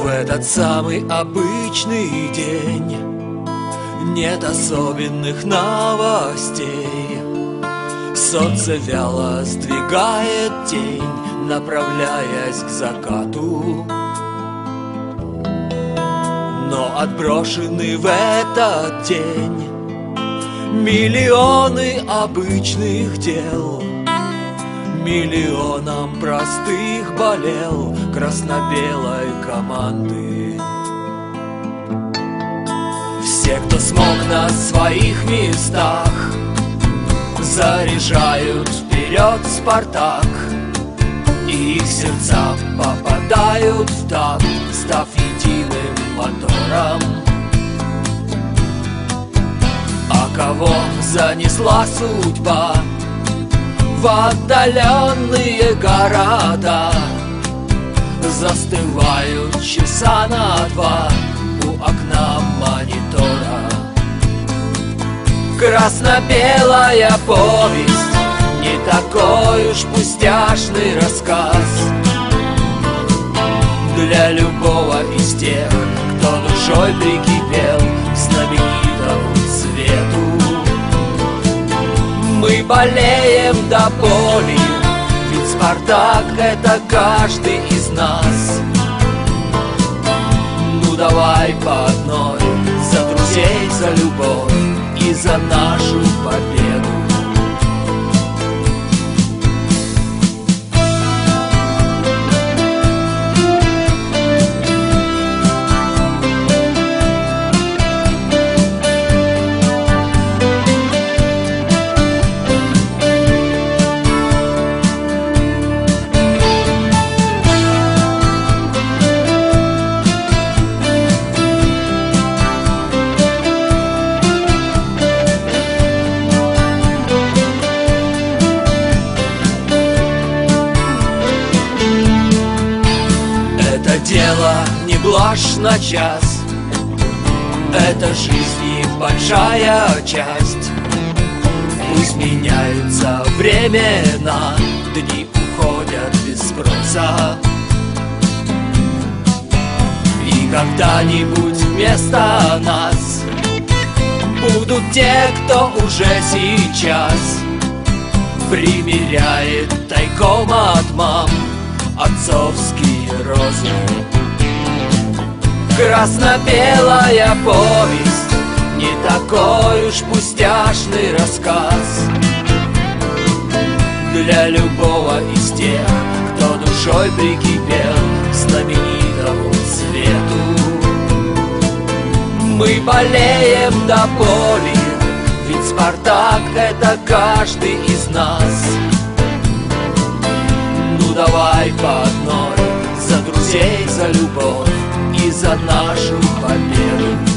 В этот самый обычный день нет особенных новостей. Солнце вяло сдвигает тень, направляясь к закату. Но отброшены в этот день миллионы обычных дел. Миллионам простых болел красно-белой команды. Все, кто смог на своих местах, заряжают вперед «Спартак», и их сердца попадают в такт, став единым мотором. А кого занесла судьба в отдаленные города, застывают часа на два у окна монитора. Красно-белая повесть, не такой уж пустяшный рассказ для любого из тех, кто душой прикипел к знаменитому цвету. Мы болеем до боли, ведь «Спартак» — это каждый из нас. Ну давай по одной, за друзей, за любовь и за нашу победу. Дело не блажь на час, это жизни большая часть. Пусть меняются времена, дни уходят без спроса, и когда-нибудь вместо нас будут те, кто уже сейчас примеряет тайком от мам отцовские розы. Красно-белая повесть, не такой уж пустяшный рассказ для любого из тех, кто душой прикипел к знаменитому цвету. Мы болеем до боли, ведь «Спартак» — это каждый из нас. Ну давай по одной, за друзей, за любовь и за нашу победу.